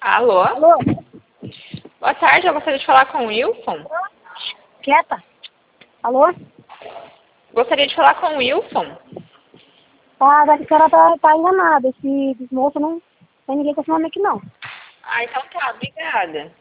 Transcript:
Alô? Alô? Boa tarde, eu gostaria de falar com o Wilson. Quieta? Alô? Gostaria de falar com o Wilson. Ah, a senhora tá enganada. Esse moço não tem ninguém com esse nome aqui, não. Ah, então tá, obrigada.